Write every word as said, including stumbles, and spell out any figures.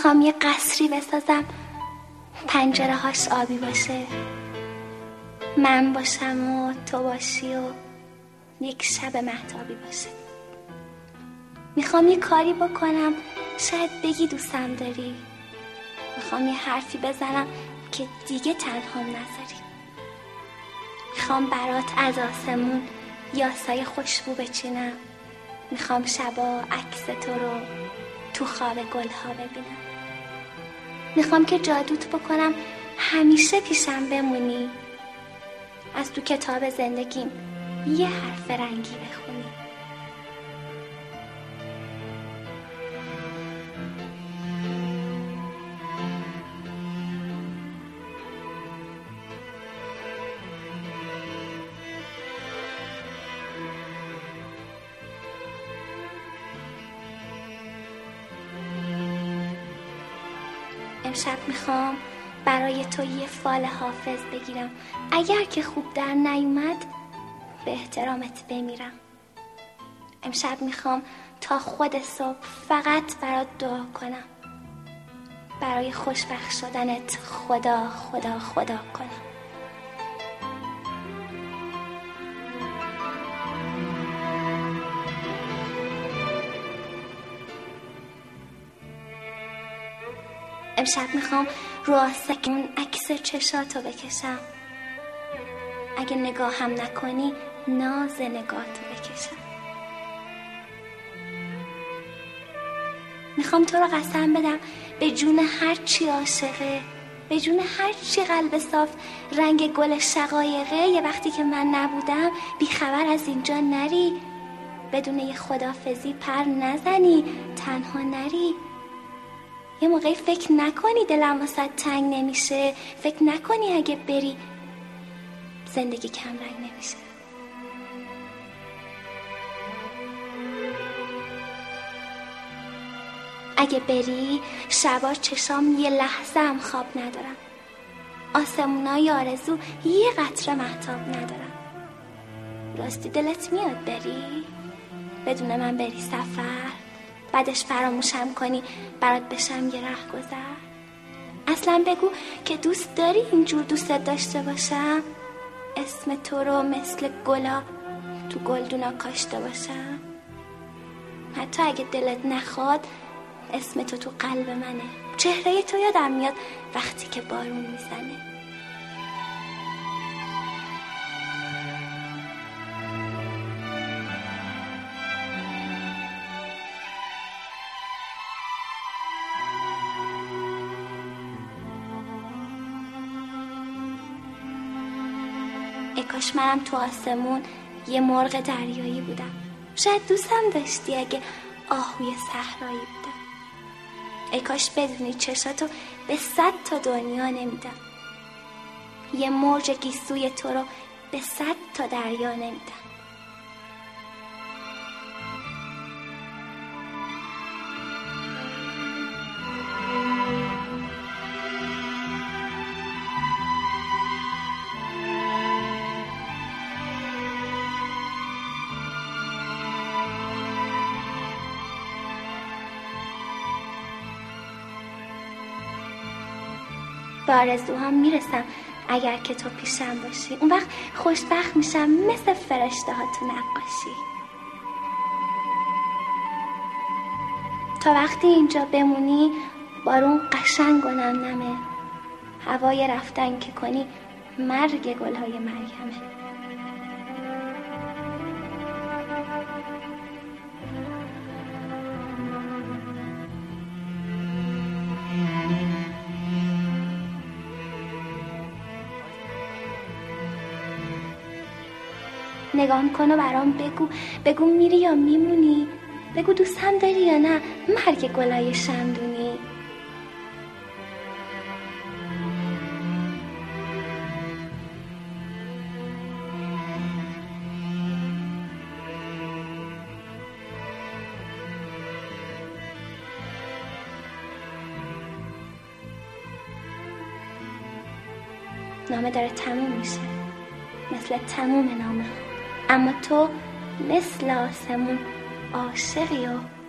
میخوام یه قصری بسازم پنجره هاش آبی باشه، من باشم و تو باشی و یک شب مهتابی باشه. میخوام یه کاری بکنم شاید بگی دوستم داری، میخوام یه حرفی بزنم که دیگه تنهام نذاری. میخوام برات از آسمون یاسای خوشبو بچینم، میخوام شبا عکس تو رو تو خواب گلها ببینم. میخوام که جادوت بکنم همیشه پیشم بمونی، از تو کتاب زندگیم یه حرف رنگی بخونی. امشب میخوام برای تو یه فال حافظ بگیرم، اگر که خوب در نیومد به احترامت بمیرم. امشب میخوام تا خود صبح فقط برات دعا کنم، برای خوشبخت شدنت خدا خدا خدا کنم. امشب میخوام رو آسک اون عکس چشاتو بکشم، اگه نگاه هم نکنی ناز نگاهتو بکشم. میخوام تو رو قسم بدم به جون هر چی عاشقه، به جون هر چی قلب صاف رنگ گل شقایقه، یه وقتی که من نبودم بی خبر از اینجا نری، بدون یه خدافزی پر نزنی، تنها نری. یه موقعی فکر نکنی دلم واسه تنگ نمیشه، فکر نکنی اگه بری زندگی کم رنگ نمیشه. اگه بری شبا چشام یه لحظه هم خواب ندارم، آسمونای آرزو یه قطره مهتاب ندارم. راستی دلت میاد بری بدون من بری سفر، بعدش فراموشم کنی برات بشم یه رهگذر؟ اصلا بگو که دوست داری اینجور دوستت داشته باشم، اسم تو رو مثل گلا تو گلدونا کاشته باشم. حتی اگه دلت نخواد اسم تو تو قلب منه، چهره تو یادم میاد وقتی که بارون میزنه. ای کاش منم تو آسمون یه مرغ دریایی بودم، شاید دوستم داشتی اگه آهوی صحرایی بودم. ای کاش بدونی چشاتو به صد تا دنیا نمیدم، یه موج گیسوی تو رو به صد تا دریا نمیدم. به آرزوهام میرسم اگر که تو پیشم باشی، اون وقت خوشبخت میشم مثل فرشته ها تو نقاشی. تا وقتی اینجا بمونی بارون قشنگ و نمنمه، هوای رفتن که کنی مرگ گلهای مریمه. نگاه کن و برام بگو، بگو میری یا میمونی، بگو دوستم داری یا نه مرگ گلای شمدونی. نامه داره تموم میشه مثل تموم نامه، اما تو مثل آسمون عاشقی و